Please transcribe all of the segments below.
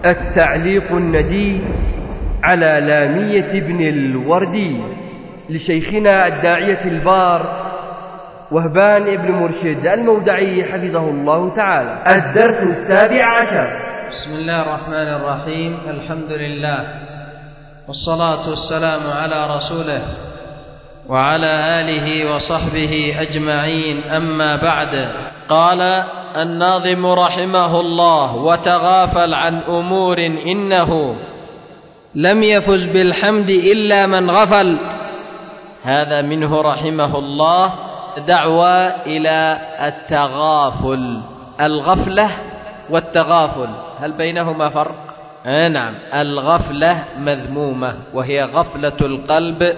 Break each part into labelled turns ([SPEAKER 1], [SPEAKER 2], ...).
[SPEAKER 1] التعليق الندي على لامية ابن الوردي لشيخنا الداعية البار وهبان ابن مرشد المودعي حفظه الله تعالى. الدرس 17.
[SPEAKER 2] بسم الله الرحمن الرحيم. الحمد لله والصلاة والسلام على رسوله وعلى آله وصحبه أجمعين، أما بعد. قال الناظم رحمه الله: وتغافل عن أمور إنه لم يفز بالحمد إلا من غفل. هذا منه رحمه الله دعوة إلى التغافل. الغفلة والتغافل هل بينهما فرق؟ نعم، الغفلة مذمومة وهي غفلة القلب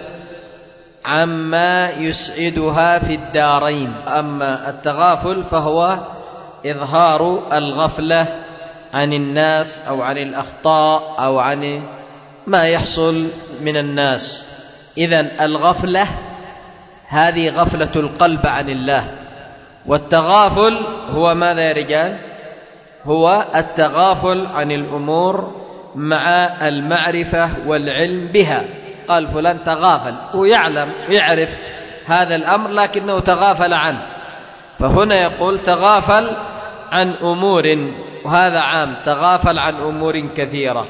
[SPEAKER 2] عما يسعدها في الدارين، أما التغافل فهو إظهار الغفلة عن الناس أو عن الأخطاء أو عن ما يحصل من الناس. إذن الغفلة هذه غفلة القلب عن الله، والتغافل هو ماذا يا رجال؟ هو التغافل عن الأمور مع المعرفة والعلم بها. قال فلان تغافل، هو يعرف هذا الأمر لكنه تغافل عنه، فهنا يقول تغافل عن أمور، وهذا عام، تغافل عن أمور كثيرة.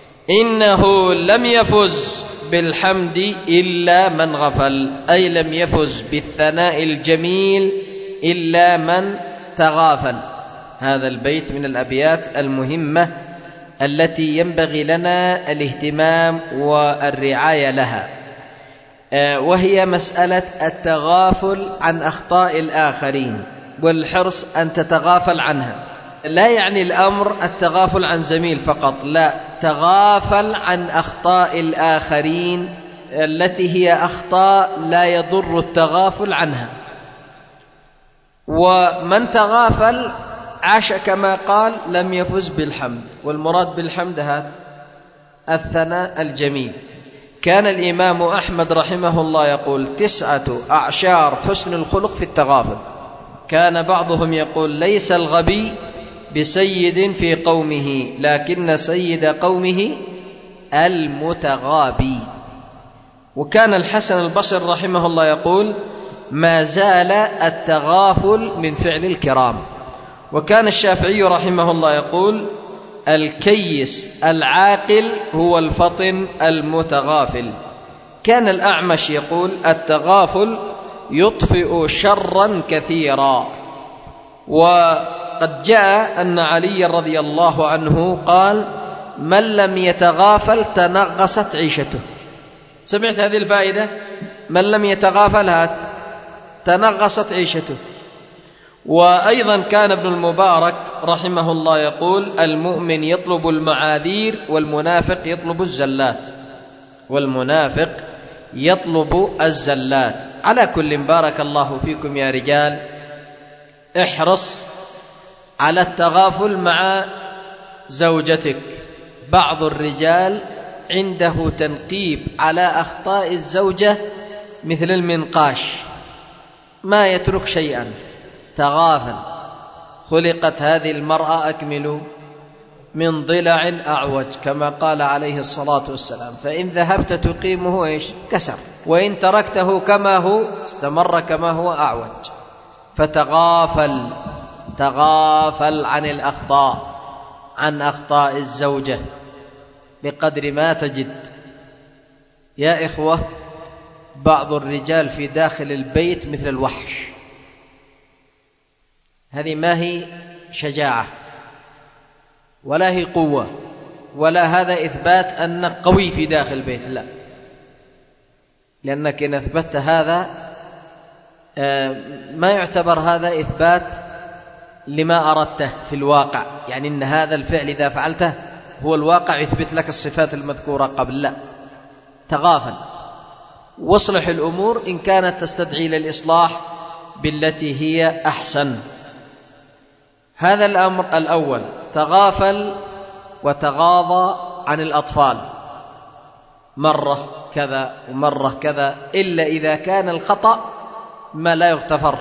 [SPEAKER 2] إنه لم يفز بالحمد إلا من غفل، أي لم يفز بالثناء الجميل إلا من تغافل. هذا البيت من الأبيات المهمة التي ينبغي لنا الاهتمام والرعاية لها، وهي مسألة التغافل عن أخطاء الآخرين والحرص أن تتغافل عنها. لا يعني الأمر التغافل عن زميل فقط، لا، تغافل عن أخطاء الآخرين التي هي أخطاء لا يضر التغافل عنها. ومن تغافل عاش كما قال لم يفز بالحمد، والمراد بالحمد هذا الثناء الجميل. كان الإمام أحمد رحمه الله يقول 9 أعشار حسن الخلق في التغافل. كان بعضهم يقول ليس الغبي بسيد في قومه لكن سيد قومه المتغابي. وكان الحسن البصري رحمه الله يقول ما زال التغافل من فعل الكرام. وكان الشافعي رحمه الله يقول الكيس العاقل هو الفطن المتغافل. كان الأعمش يقول التغافل يطفئ شرا كثيرا. وقد جاء أن علي رضي الله عنه قال من لم يتغافل تنغصت عيشته. سمعت هذه الفائدة؟ من لم يتغافل تنغصت عيشته. وأيضا كان ابن المبارك رحمه الله يقول المؤمن يطلب المعاذير والمنافق يطلب الزلات، والمنافق يطلب الزلات. على كل بارك الله فيكم يا رجال، احرص على التغافل مع زوجتك. بعض الرجال عنده تنقيب على أخطاء الزوجة مثل المنقاش، ما يترك شيئا. تغافل. خلقت هذه المرأة أكمل من ضلع أعوج كما قال عليه الصلاة والسلام، فإن ذهبت تقيمه كسر، وإن تركته كما هو استمر كما هو أعوج. فتغافل، تغافل عن الأخطاء، عن أخطاء الزوجة بقدر ما تجد. يا إخوة، بعض الرجال في داخل البيت مثل الوحش. هذه ما هي شجاعة ولا هي قوة ولا هذا إثبات أنك قوي في داخل البيت، لا، لأنك إن أثبتت هذا ما يعتبر هذا إثبات لما أردته في الواقع، يعني إن هذا الفعل إذا فعلته هو الواقع يثبت لك الصفات المذكورة قبل، لا. تغافل واصلح الأمور إن كانت تستدعي للإصلاح بالتي هي أحسن. هذا الأمر الأول. تغافل وتغاضى عن الأطفال، مرة كذا ومرة كذا، إلا إذا كان الخطأ ما لا يغتفر،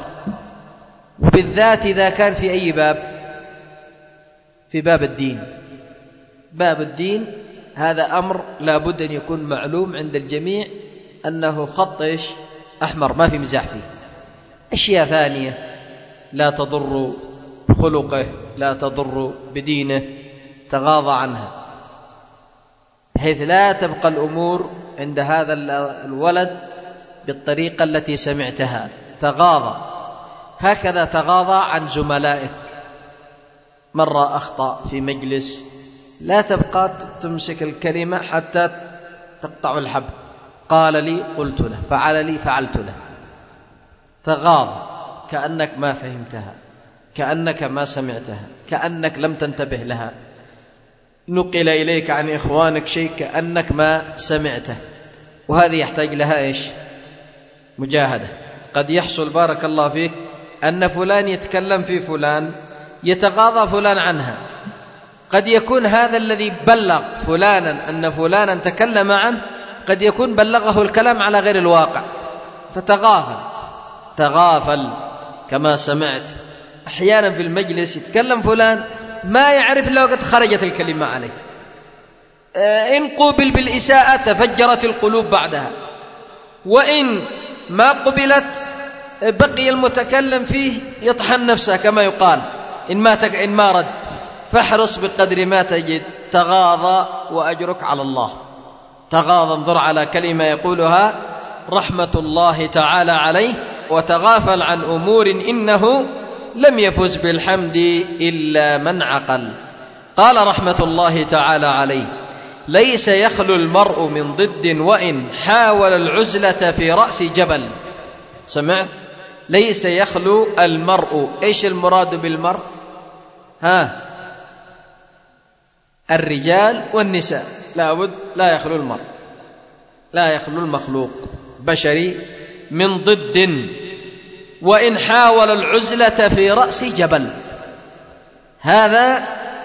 [SPEAKER 2] وبالذات إذا كان في أي باب، في باب الدين. باب الدين هذا أمر لا بد أن يكون معلوم عند الجميع أنه خط أحمر ما في مزاح فيه. أشياء ثانية لا تضر بخلقه لا تضر بدينه تغاضى عنها، بحيث لا تبقى الأمور عند هذا الولد بالطريقة التي سمعتها، تغاضى هكذا تغاضى عن زملائك. مرة أخطأ في مجلس لا تبقى تمسك الكلمة حتى تقطع الحبل، قال لي قلت له، فعل لي فعلت له، تغاضى كأنك ما فهمتها، كأنك ما سمعتها، كأنك لم تنتبه لها، نقل إليك عن إخوانك شيء كأنك ما سمعته. وهذه يحتاج لها إيش؟ مجاهدة. قد يحصل بارك الله فيك أن فلان يتكلم في فلان يتغاضى فلان عنها، قد يكون هذا الذي بلغ فلانا أن فلانا تكلم عنه قد يكون بلغه الكلام على غير الواقع فتغافل كما سمعت. أحيانا في المجلس يتكلم فلان ما يعرف لو قد خرجت الكلمة عليه، إن قوبل بالإساءة تفجرت القلوب بعدها، وإن ما قبلت بقي المتكلم فيه يطحن نفسه كما يقال إن ما رد. فاحرص بقدر ما تجد، تغاضى وأجرك على الله. تغاضى، انظر على كلمة يقولها رحمة الله تعالى عليه، وتغافل عن أمور إنه لم يفز بالحمد إلا من عقل. قال رحمة الله تعالى عليه ليس يخلو المرء من ضد وإن حاول العزلة في رأس جبل. سمعت؟ ليس يخلو المرء. إيش المراد بالمرء؟ الرجال والنساء لابد لا يخلو المرء، لا يخلو المخلوق بشري من ضد وإن حاول العزلة في رأس جبل. هذا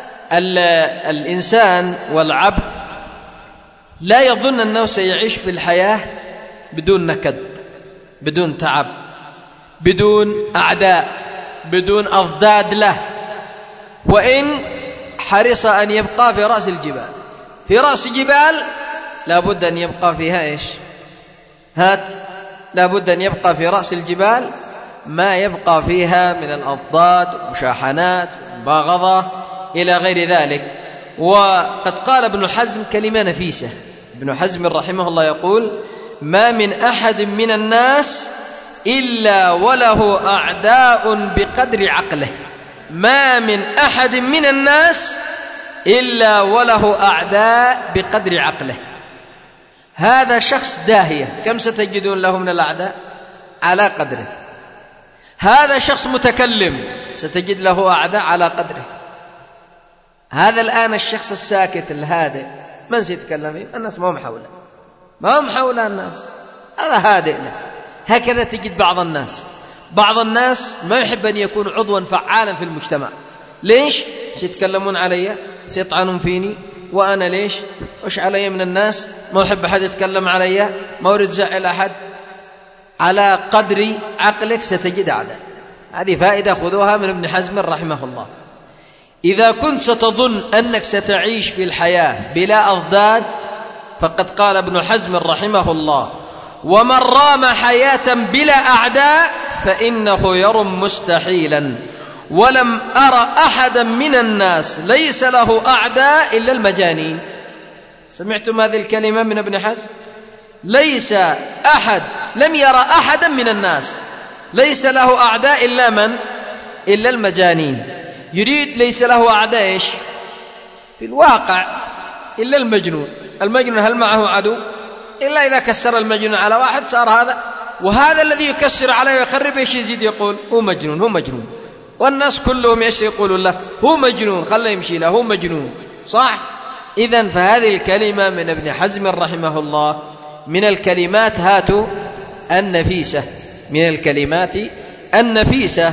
[SPEAKER 2] الإنسان والعبد لا يظن أنه سيعيش في الحياة بدون نكد، بدون تعب، بدون أعداء، بدون أضداد له، وإن حرص أن يبقى في رأس الجبال. في رأس جبال لابد أن يبقى فيها إيش؟ لابد أن يبقى في رأس الجبال ما يبقى فيها من الأضداد والمشاحنات والمباغضة إلى غير ذلك. وقد قال ابن حزم كلمة نفيسة. ابن حزم رحمه الله يقول ما من أحد من الناس إلا وله أعداء بقدر عقله. ما من أحد من الناس إلا وله أعداء بقدر عقله. هذا شخص داهية، كم ستجدون له من الأعداء؟ على قدره. هذا شخص متكلم ستجد له أعداء على قدره. هذا الآن الشخص الساكت الهادئ من سيتكلم فيه؟ الناس ما هم حوله، ما هم حول الناس، هذا هادئ له. هكذا تجد بعض الناس ما يحب أن يكون عضوا فعالا في المجتمع. ليش؟ سيتكلمون علي، سيطعنون فيني، وأنا ليش؟ وش علي من الناس؟ ما أحب أحد يتكلم علي، ما أريد زعل أحد. على قدر عقلك ستجد أعداء. هذه فائدة خذوها من ابن حزم رحمه الله. إذا كنت ستظن أنك ستعيش في الحياة بلا أضداد، فقد قال ابن حزم رحمه الله ومن رام حياة بلا أعداء فإنه يرم مستحيلا، ولم أرى أحدا من الناس ليس له أعداء إلا المجانين. سمعتم هذه الكلمة من ابن حزم؟ ليس أحد، لم يرى أحدا من الناس ليس له أعداء إلا من؟ إلا المجانين. يريد ليس له أعداء إيش؟ في الواقع إلا المجنون. المجنون هل معه عدو؟ إلا إذا كسر المجنون على واحد صار هذا، وهذا الذي يكسر عليه ويخرب إيش يزيد يقول؟ هو مجنون، هو مجنون. والناس كلهم إيش يقولون له؟ هو مجنون، خله يمشي له، هو مجنون. صح؟ إذن فهذه الكلمة من ابن حزم رحمه الله من الكلمات النفيسة، من الكلمات النفيسة.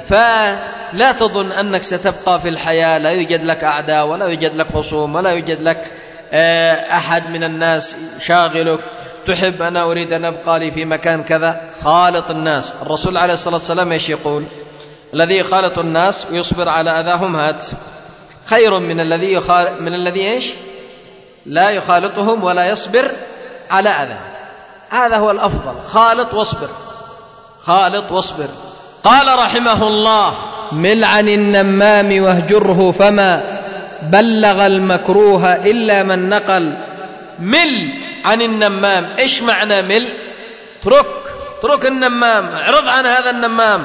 [SPEAKER 2] فلا تظن أنك ستبقى في الحياة لا يوجد لك أعداء ولا يوجد لك خصوم ولا يوجد لك أحد من الناس شاغلك. تحب أنا أريد أن أبقى لي في مكان كذا، خالط الناس. الرسول عليه الصلاة والسلام إيش يقول؟ الذي خالط الناس ويصبر على أذاهم خير من الذي إيش؟ لا يخالطهم ولا يصبر على أذى. هذا هو الأفضل، خالط واصبر، خالط واصبر. قال رحمه الله: مل عن النمام واهجره فما بلغ المكروه إلا من نقل. مل عن النمام، إيش معنى مل؟ ترك النمام، اعرض عن هذا النمام.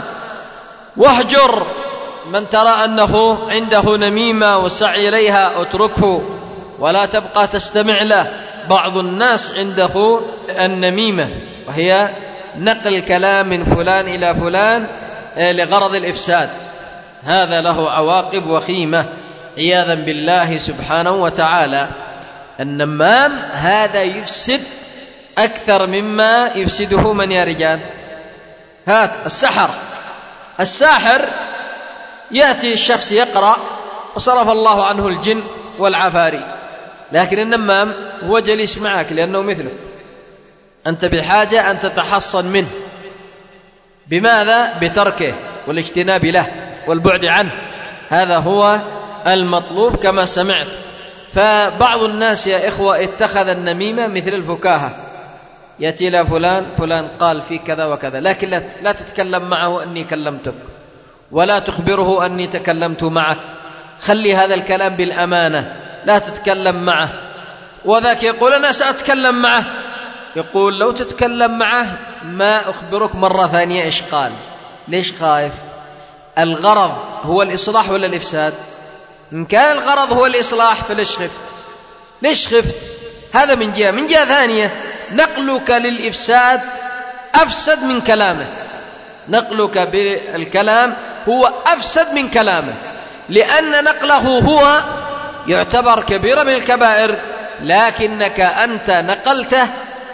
[SPEAKER 2] واهجر من ترى أنه عنده نميمة وسعي إليها، اتركه ولا تبقى تستمع له. بعض الناس عنده النميمة، وهي نقل كلام من فلان إلى فلان لغرض الإفساد، هذا له عواقب وخيمة عياذا بالله سبحانه وتعالى. النمام هذا يفسد أكثر مما يفسده من يا رجال؟ هات الساحر يأتي الشخص يقرأ وصرف الله عنه الجن والعفاريت، لكن النمام هو جليس معك لأنه مثلك، أنت بحاجة أن تتحصن منه. بماذا؟ بتركه والاجتناب له والبعد عنه، هذا هو المطلوب كما سمعت. فبعض الناس يا إخوة اتخذ النميمة مثل الفكاهة، يأتي إلى فلان قال في كذا وكذا، لكن لا تتكلم معه أني كلمتك، ولا تخبره أني تكلمت معك، خلي هذا الكلام بالأمانة، لا تتكلم معه. وذاك يقول أنا سأتكلم معه، يقول لو تتكلم معه ما أخبرك مرة ثانية إيش قال. ليش خايف؟ الغرض هو الإصلاح ولا الإفساد؟ إن كان الغرض هو الإصلاح ليش خفت؟ هذا من جهة. من جهة ثانية نقلك للإفساد أفسد من كلامه، نقلك بالكلام هو أفسد من كلامه، لأن نقله هو يعتبر كبيرة من الكبائر، لكنك أنت نقلته،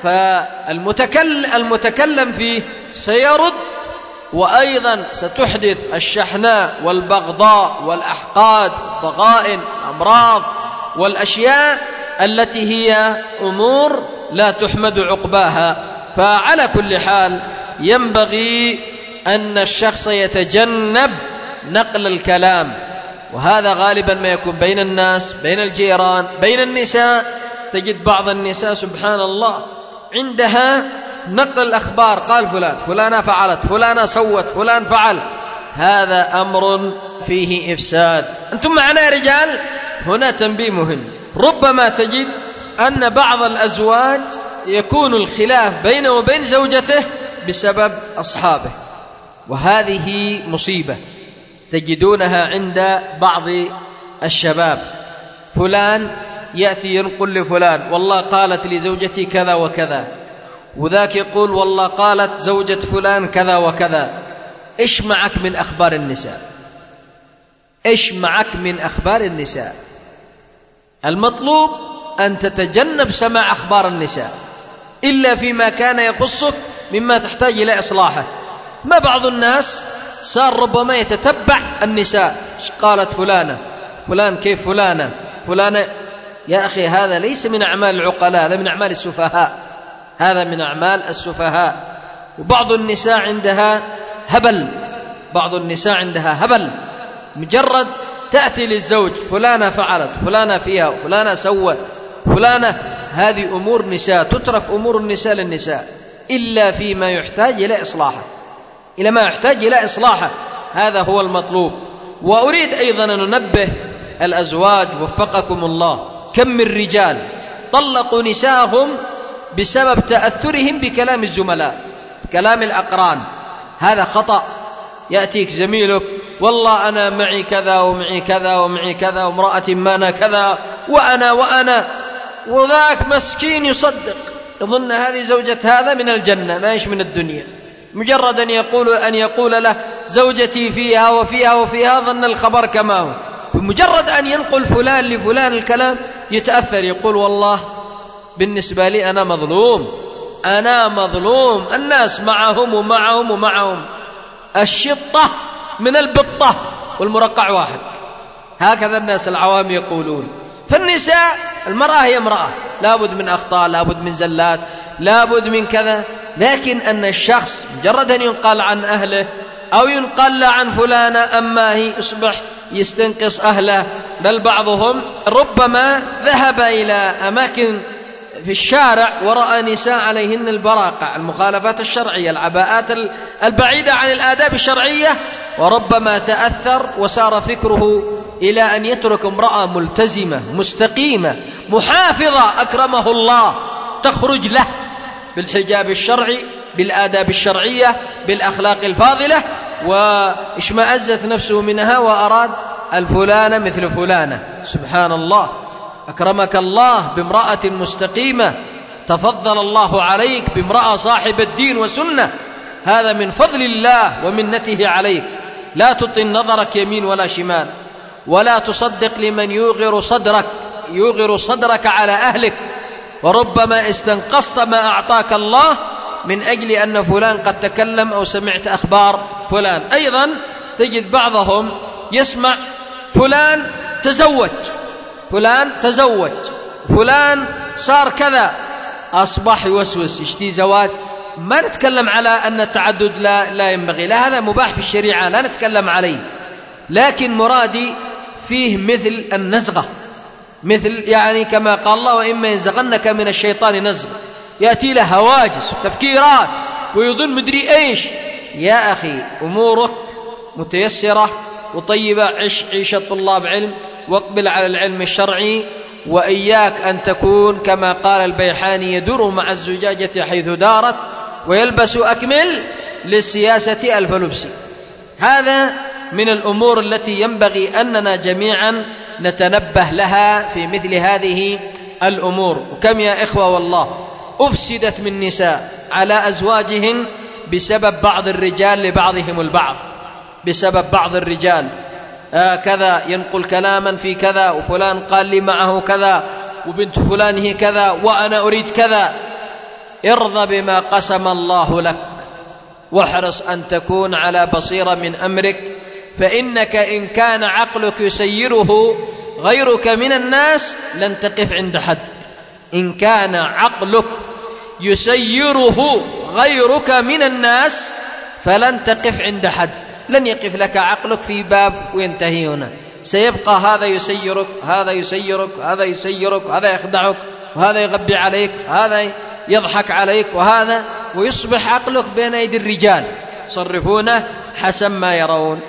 [SPEAKER 2] فالمتكلم فيه سيرد، وأيضا ستحدث الشحناء والبغضاء والأحقاد والضغائن والأمراض والأشياء التي هي أمور لا تحمد عقباها. فعلى كل حال ينبغي أن الشخص يتجنب نقل الكلام، وهذا غالبا ما يكون بين الناس، بين الجيران، بين النساء. تجد بعض النساء سبحان الله عندها نقل الأخبار، قال فلانة فعلت، فلانة سوت، فلان فعل، هذا أمر فيه إفساد. أنتم معنا يا رجال؟ هنا تنبيه مهم. ربما تجد أن بعض الأزواج يكون الخلاف بينه وبين زوجته بسبب أصحابه، وهذه مصيبة تجدونها عند بعض الشباب. فلان يأتي ينقل لفلان والله قالت لزوجتي كذا وكذا، وذاك يقول والله قالت زوجة فلان كذا وكذا. إيش معك من أخبار النساء؟ إيش معك من أخبار النساء؟ المطلوب أن تتجنب سماع أخبار النساء إلا فيما كان يخصك مما تحتاج إلى إصلاحه. ما بعض الناس صار ربما يتتبع النساء، قالت فلان كيف فلانة. يا أخي هذا ليس من أعمال العقلاء، هذا من أعمال السفهاء، هذا من أعمال السفهاء. وبعض النساء عندها هبل، مجرد تأتي للزوج فلانة فعلت، فلانة فيها، فلانة سوت، فلانة، هذه أمور نساء، تترك أمور النساء للنساء إلا فيما يحتاج إلى إصلاحه، هذا هو المطلوب. وأريد أيضا أن ننبه الأزواج وفقكم الله، كم من رجال طلقوا نساءهم بسبب تأثرهم بكلام الزملاء، بكلام الأقران. هذا خطأ. يأتيك زميلك والله أنا معي كذا ومعي كذا ومعي كذا وامرأتي معنا كذا وأنا وذاك مسكين يصدق، يظن هذه زوجة هذا من الجنة، ما يش من الدنيا. مجرد أن يقول له زوجتي فيها وفيها وفيها، ظن الخبر كما هو. بمجرد أن ينقل فلان لفلان الكلام يتأثر، يقول والله بالنسبة لي أنا مظلوم، الناس معهم الشطة من البطة والمرقع واحد، هكذا الناس العوام يقولون. فالنساء، المرأة هي امرأة، لابد من أخطاء، لابد من زلات، لابد من كذا، لكن أن الشخص مجرد أن ينقل عن أهله أو ينقل عن فلانة أما هي يصبح يستنقص أهله بل بعضهم ربما ذهب إلى أماكن في الشارع ورأى نساء عليهن البراقع، المخالفات الشرعية، العباءات البعيدة عن الآداب الشرعية، وربما تأثر وسار فكره إلى أن يترك امرأة ملتزمة مستقيمة محافظة أكرمه الله تخرج له بالحجاب الشرعي، بالآداب الشرعية، بالأخلاق الفاضلة، واشمأزت نفسه منها وأراد الفلانة مثل فلانة. سبحان الله، أكرمك الله بامرأة مستقيمة، تفضل الله عليك بامرأة صاحب الدين وسنة، هذا من فضل الله ومنته عليك. لا تطن نظرك يمين ولا شمال، ولا تصدق لمن يوغر صدرك على أهلك، وربما استنقصت ما أعطاك الله من أجل أن فلان قد تكلم أو سمعت أخبار فلان. أيضا تجد بعضهم يسمع فلان تزوج، فلان صار كذا، أصبح يوسوس يشتي زواج. ما نتكلم على أن التعدد لا ينبغي، لا، هذا مباح في الشريعة لا نتكلم عليه، لكن مرادي فيه مثل النزغة، مثل يعني كما قال الله وإما ينزغنك من الشيطان نزغ، يأتي له هواجس وتفكيرات ويظن مدري إيش. يا أخي أمورك متيسرة وطيبة، عش عيشة طلاب علم، واقبل على العلم الشرعي، وإياك أن تكون كما قال البيحاني يدور مع الزجاجة حيث دارت ويلبس أكمل للسياسة ألف لبس. هذا من الأمور التي ينبغي أننا جميعا نتنبه لها في مثل هذه الأمور. وكم يا إخوة والله أفسدت من نساء على أزواجهن بسبب بعض الرجال لبعضهم البعض، بسبب بعض الرجال كذا ينقل كلاما في كذا، وفلان قال لي معه كذا، وبنت فلان هي كذا، وأنا أريد كذا. ارضى بما قسم الله لك، واحرص أن تكون على بصيرة من أمرك، فإنك إن كان عقلك يسيره غيرك من الناس لن تقف عند حد. إن كان عقلك يسيره غيرك من الناس فلن تقف عند حد، لن يقف لك عقلك في باب وينتهي هنا، سيبقى هذا يسيرك، هذا يسيرك، هذا يسيرك، هذا يخدعك، وهذا يغبي عليك، هذا يضحك عليك، وهذا، ويصبح عقلك بين أيدي الرجال يصرفونه حسب ما يرون.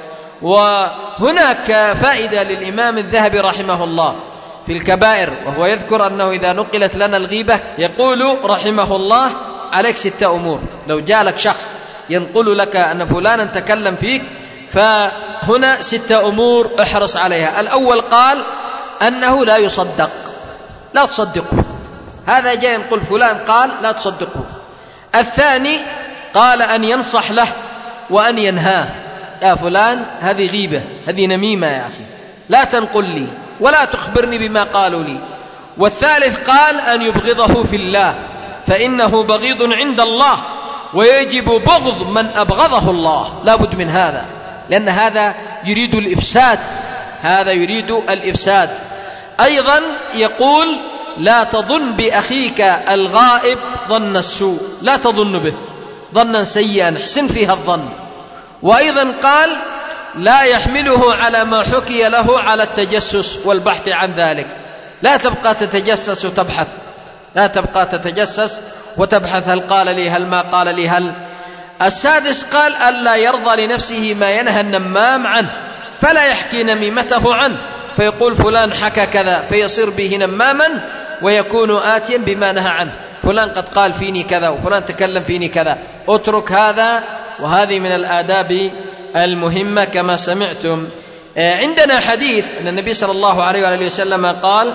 [SPEAKER 2] وهناك فائدة للإمام الذهبي رحمه الله في الكبائر، وهو يذكر أنه إذا نقلت لنا الغيبة يقول رحمه الله عليك 6 أمور. لو جاء لك شخص ينقل لك أن فلانا تكلم فيك، فهنا 6 أمور احرص عليها. الأول قال أنه لا يصدق، لا تصدقه، هذا جاء ينقل فلان قال لا تصدقه. الثاني قال أن ينصح له وأن ينهاه، يا فلان هذه غيبة، هذه نميمة يا أخي، لا تنقل لي ولا تخبرني بما قالوا لي. والثالث قال أن يبغضه في الله، فإنه بغيض عند الله، ويجب بغض من أبغضه الله، لا بد من هذا، لأن هذا يريد الإفساد، هذا يريد الإفساد. أيضا يقول لا تظن بأخيك الغائب ظن السوء، لا تظن به ظنا سيئا، احسن فيها الظن. وأيضا قال لا يحمله على ما حكي له على التجسس والبحث عن ذلك، لا تبقى تتجسس وتبحث، لا تبقى تتجسس وتبحث هل قال لي، هل ما قال لي، هل. السادس قال ألا يرضى لنفسه ما ينهى النمام عنه، فلا يحكي نميمته عنه، فيقول فلان حكى كذا فيصير به نماما ويكون آتيا بما نهى عنه، فلان قد قال فيني كذا وفلان تكلم فيني كذا، اترك هذا. وهذه من الآداب المهمة كما سمعتم. عندنا حديث أن النبي صلى الله عليه وآله وسلم قال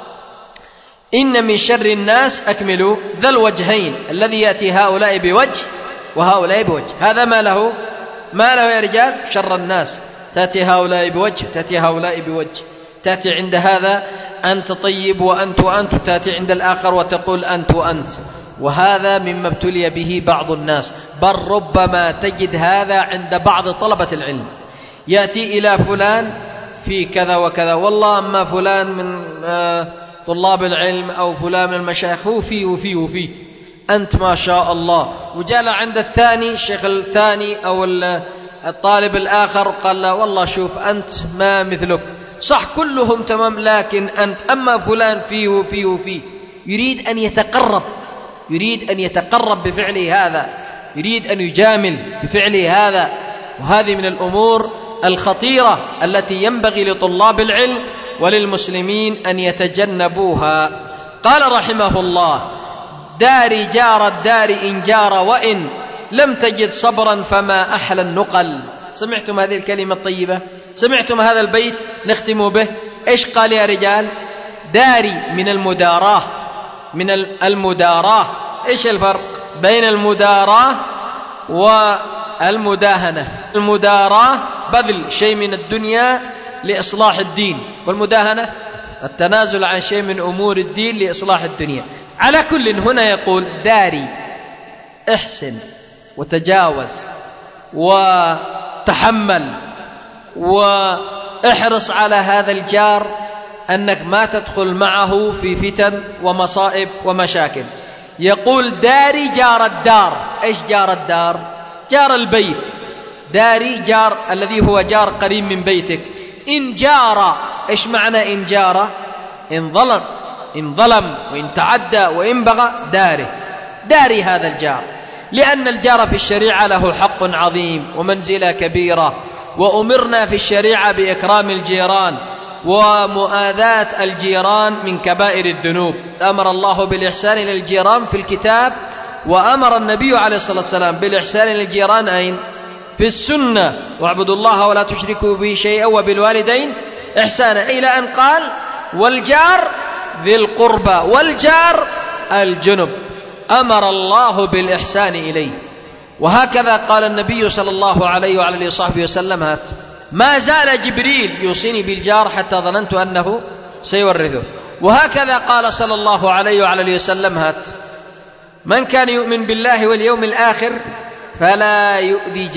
[SPEAKER 2] إن من شر الناس أكملوا ذا الوجهين الذي يأتي هؤلاء بوجه وهؤلاء بوجه. هذا ما له يا رجال؟ شر الناس، تأتي هؤلاء بوجه، تأتي هؤلاء بوجه، تأتي عند هذا أنت طيب وأنت وأنت، تأتي عند الآخر وتقول أنت وأنت. وهذا مما ابتلي به بعض الناس، بل ربما تجد هذا عند بعض طلبة العلم، يأتي إلى فلان في كذا وكذا، والله أما فلان من طلاب العلم أو فلان من المشايخ هو فيه وفيه وفيه، أنت ما شاء الله. وجاء عند الثاني الشيخ الثاني أو الطالب الآخر قال له والله شوف أنت ما مثلك، صح كلهم تمام، لكن أنت أما فلان فيه وفيه وفيه، يريد أن يتقرب بفعله هذا، يريد أن يجامل بفعله هذا. وهذه من الأمور الخطيرة التي ينبغي لطلاب العلم وللمسلمين أن يتجنبوها. قال رحمه الله: داري جار الدار إن جار وإن لم تجد صبرا فما أحلى النقل. سمعتم هذه الكلمة الطيبة؟ سمعتم هذا البيت؟ نختم به. إيش قال يا رجال؟ داري من المداراة. إيش الفرق بين المداراة والمداهنة؟ المداراة بذل شيء من الدنيا لإصلاح الدين، والمداهنة التنازل عن شيء من أمور الدين لإصلاح الدنيا. على كل هنا يقول: داري، احسن وتجاوز وتحمل واحرص على هذا الجار أنك ما تدخل معه في فتن ومصائب ومشاكل. يقول: داري جار الدار. إيش جار الدار؟ جار البيت. داري جار الذي هو جار قريب من بيتك. إن جار، إيش معنى إن جار؟ إن ظلم وإن تعدى وإن بغى، داري هذا الجار، لأن الجار في الشريعة له حق عظيم ومنزلة كبيرة، وأمرنا في الشريعة بإكرام الجيران، ومؤاذاة الجيران من كبائر الذنوب. أمر الله بالإحسان إلى الجيران في الكتاب، وأمر النبي عليه الصلاة والسلام بالإحسان إلى الجيران أين؟ في السنة: واعبدوا الله ولا تشركوا به شيئا وبالوالدين إحسانا، إلى أن قال: والجار ذي القربى والجار الجنب. أمر الله بالإحسان إليه. وهكذا قال النبي صلى الله عليه وعلى آله وصحبه وسلم: ما زال جبريل يوصيني بالجار حتى ظننت أنه سيورثه. وهكذا قال صلى الله عليه وعلى آله وسلم: من كان يؤمن بالله واليوم الآخر فلا يؤذي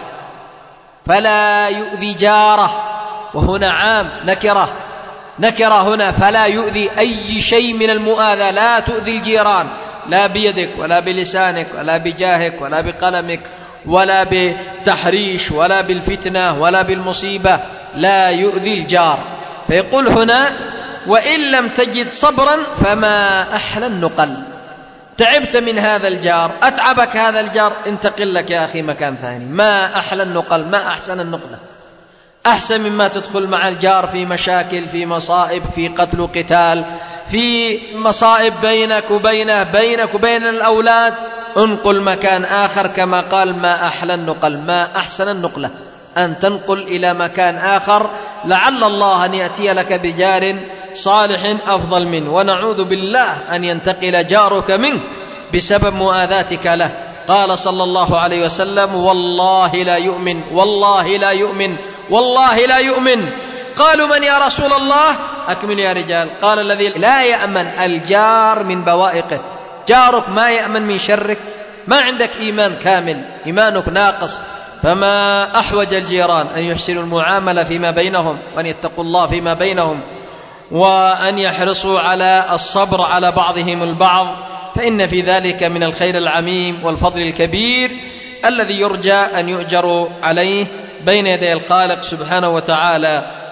[SPEAKER 2] جاره. وهنا عام، نكرة هنا، فلا يؤذي أي شيء من المؤاذاة. لا تؤذي الجيران، لا بيدك ولا بلسانك ولا بجاهك ولا بقلمك ولا بتحريش ولا بالفتنة ولا بالمصيبة، لا يؤذي الجار. فيقول هنا: وإن لم تجد صبرا فما أحلى النقل. تعبت من هذا الجار، أتعبك هذا الجار، انتقل لك يا أخي مكان ثاني. ما أحلى النقل، ما أحسن النقلة، أحسن مما تدخل مع الجار في مشاكل، في مصائب، في قتل وقتال، في مصائب بينك وبينه، بينك وبين الأولاد. انقل مكان آخر، كما قال: ما أحلى النقل، ما أحسن النقلة أن تنقل إلى مكان آخر، لعل الله أن يأتي لك بجار صالح أفضل منه، ونعوذ بالله أن ينتقل جارك منك بسبب مؤاذاتك له. قال صلى الله عليه وسلم: والله لا يؤمن، والله لا يؤمن، والله لا يؤمن. قالوا: من يا رسول الله؟ أكمل يا رجال. قال: الذي لا يأمن الجار من بوائقه. جارك ما يأمن من شرك، ما عندك إيمان كامل، إيمانك ناقص. فما أحوج الجيران أن يحسنوا المعاملة فيما بينهم، وأن يتقوا الله فيما بينهم، وأن يحرصوا على الصبر على بعضهم البعض، فإن في ذلك من الخير العميم والفضل الكبير الذي يرجى أن يؤجروا عليه بين يدي الخالق سبحانه وتعالى.